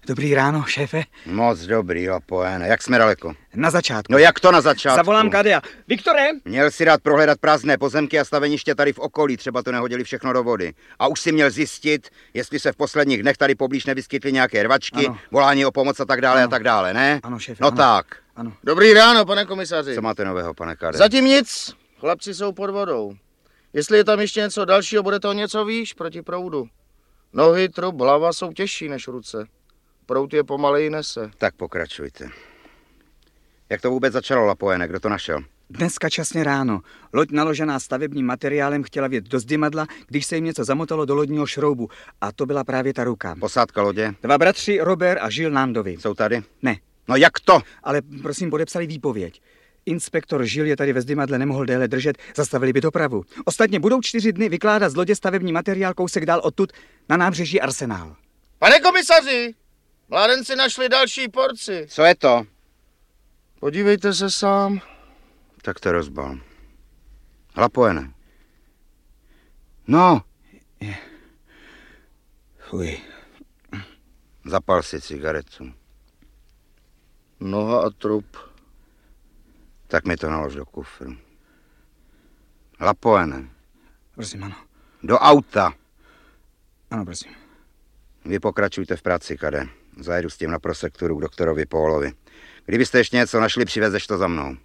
Dobrý ráno, šéfe. Moc dobrý, Lapojene. Jak jsme daleko? Na začátku. No jak to na začátku? Zavolám Kadea. Viktore! Měl si rád prohledat prázdné pozemky a staveniště tady v okolí, třeba to nehodili všechno do vody. A už si měl zjistit, jestli se v posledních dnech tady poblíž nevyskytly nějaké rvačky, ano. Volání o pomoc a tak dále, ne? Ano, šéfe. No ano. tak. Ano. Dobrý ráno, pane komisaři. Co máte nového, pane Kade? Zatím nic. Chlapci jsou pod vodou. Jestli je tam ještě něco dalšího, bude to něco výš proti proudu. Nohy, trup, hlava jsou těžší než ruce. Proud je pomaleji nese. Tak pokračujte. Jak to vůbec začalo, Lapojene? Kdo to našel? Dneska časně ráno. Loď naložená stavebním materiálem chtěla vjet do zdymadla, když se jim něco zamotalo do lodního šroubu. A to byla právě ta ruka. Posádka lodě? 2 bratři, Robert a Žil Nandovi. Jsou tady? Ne. No jak to? Ale prosím, podepsali výpověď. Inspektor Žil je tady ve zdymadle nemohl déle držet, zastavili by dopravu. Ostatně budou 4 dny vykládat z lodě stavební materiál kousek dál odtud na nábřeží Arsenál. Pane komisaři, mládenci našli další porci. Co je to? Podívejte se sám. Tak to rozbal. Lapojene. No. Fuj. Zapal si cigaretu. Noha a trup. Tak mi to nalož do kufru. Lapojene. Prosím, ano. Do auta. Ano, prosím. Vy pokračujte v práci, Kade. Zajedu s tím na prosekturu k doktorovi Pólovi. Kdybyste ještě něco našli, přivezeš to za mnou.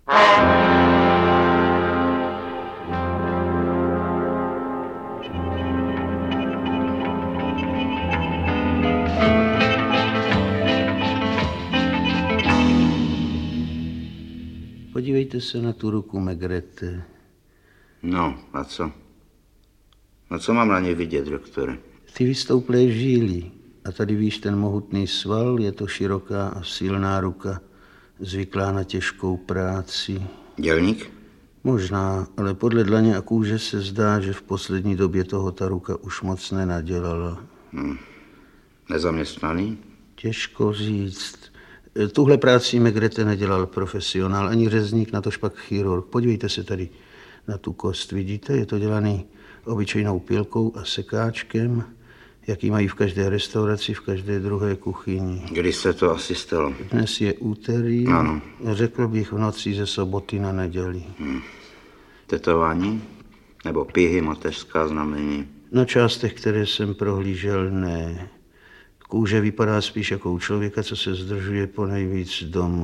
Podívejte se na tu ruku, Megrete. No, a co? No co mám na ně vidět, doktore? Ty vystouplé žíly. A tady víš ten mohutný sval, je to široká a silná ruka, zvyklá na těžkou práci. Dělník? Možná, ale podle dlaně a kůže se zdá, že v poslední době toho ta ruka už moc nenadělala. Nezaměstnaný? Těžko říct. Tuhle práci Megrete nedělal profesionál, ani řezník, natož pak chirurg. Podívejte se tady na tu kost, vidíte? Je to dělaný obyčejnou pilkou a sekáčkem, jaký mají v každé restauraci, v každé druhé kuchyni. Kdy se to asi stalo? Dnes je úterý, ano. Řekl bych v noci ze soboty na neděli. Tetování? Nebo pihy, mateřská znamení? Na částech, které jsem prohlížel, ne. Kůže vypadá spíš jako u člověka, co se zdržuje ponejvíc doma.